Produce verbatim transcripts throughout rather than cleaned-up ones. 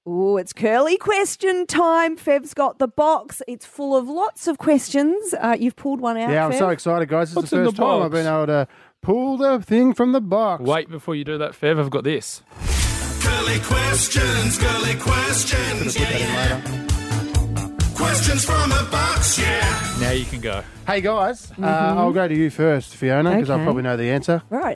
Oh, it's curly question time. Fev's got the box. It's full of lots of questions. Uh, you've pulled one out, Yeah, I'm Fev. so excited, guys. It's What's the in the first time box? I've been able to pull the thing from the box. Wait before you do that, Fev. I've got this. Girly questions, girly questions, yeah, yeah. Questions from the box, yeah. Now you can go. Hey, guys. Uh, I'll go to you first, Fiona, because I Okay. probably know the answer. Right.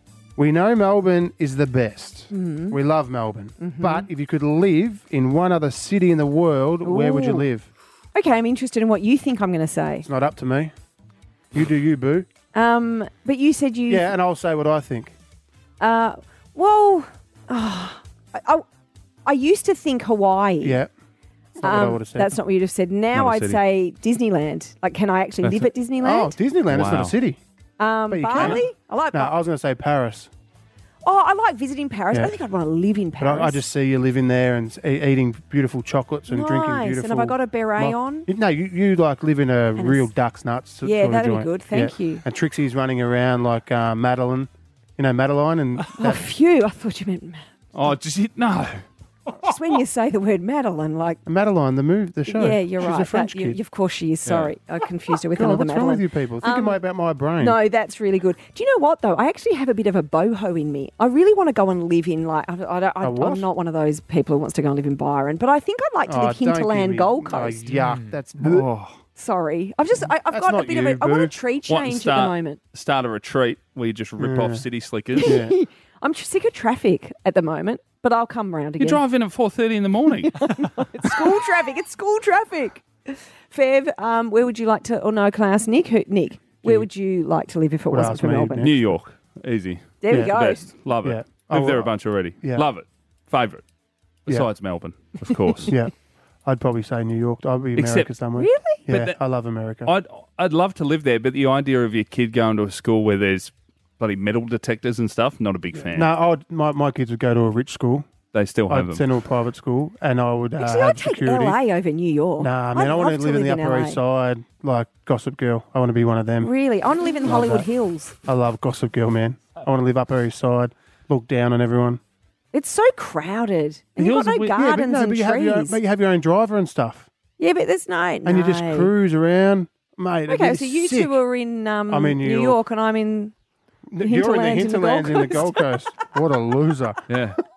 We know Melbourne is the best. Mm-hmm. We love Melbourne. But if you could live in one other city in the world, where would you Ooh. live? Okay, I'm interested in what you think I'm going to say. It's not up to me. You do you, boo. Um, but you said you... Yeah, and I'll say what I think. Uh, well, oh, I, I, I used to think Hawaii. Yeah. That's not what I Um, would have said. that's not what you'd have said. Now Not a I'd city. say Disneyland. Like, can I actually That's live at Oh, Disneyland? Disneyland. It's not Wow. a city. um, but you can. Bali? I like No, Bali. I was going to say Paris. Oh, I like visiting Paris. I Yeah. don't think I'd want to live in But Paris. I, I just see you living there and e- eating beautiful chocolates and drinking Nice. beautiful... And have I got a beret mo- on? You- No, you, you like live in a And real it's- duck's nuts sort Yeah, of that'd be joint. good. Thank you. And Trixie's running around like uh, Madeline. You know, Madeline and... Oh, phew. I thought you meant... Oh, just hit no. Just when you say the word Madeline, like... Madeline, the move, the show. Yeah, you're She's right. a French That- you- kid. of course she is. Sorry. I confused her with God, another what's Madeline. wrong with you people? Think Um, about about my brain. No, that's really good. Do you know what, though? I actually have a bit of a boho in me. I really want to go and live in, like, I, I don't, I, A what? I'm not one of those people who wants to go and live in Byron, but I think I'd like to Oh, live don't give hinterland me- Gold oh, Coast. yuck, that's... Oh. Sorry. I've just, I, I've That's got a not bit you, of a, I want boo. a tree Want to change at the start- moment. Start a retreat where you just rip Yeah. off city slickers. Yeah. I'm tr- sick of traffic at the moment, but I'll come round You again. drive in at four thirty in the morning. It's school traffic. It's school traffic. Fev, um, where would you like to, or no, can I ask Nick? Who, Nick, where would you like to live if it Would wasn't ask for me, Melbourne? Nick. New York. Easy. There Yeah. we go. Best. Love it. Yeah. Lived Oh, there a well, bunch already. yeah. Love it. Favourite. Yeah. Besides Melbourne, of course. Yeah. I'd probably say New York. I'd be Except- America somewhere. Really? Yeah, But the- I love America. I'd I'd love to live there, but the idea of your kid going to a school where there's bloody metal detectors and stuff, not a big fan. no, I would, my, my kids would go to a rich school. They still have I'd them. send them to a private school and I would uh, Actually, have I'd take security. L A over New York. Nah, man, I'd I want love to live in the Upper L A. East Side, like Gossip Girl. I want to be one of them. Really? I want to live in Love Hollywood that. Hills. I love Gossip Girl, man. I want to live Upper East Side, look down on everyone. It's so crowded. And The you've got hills no are we- yeah, Yeah, but gardens no, and but you, have your own, trees. but you have your own driver and stuff. Yeah, but there's no... And you just cruise around. Mate, it'd Okay, be so you sick. two are in um, I'm in New New York. York and I'm in... You're in the hinterlands in the hinterlands in the Gold Gold Coast. What a loser. Yeah.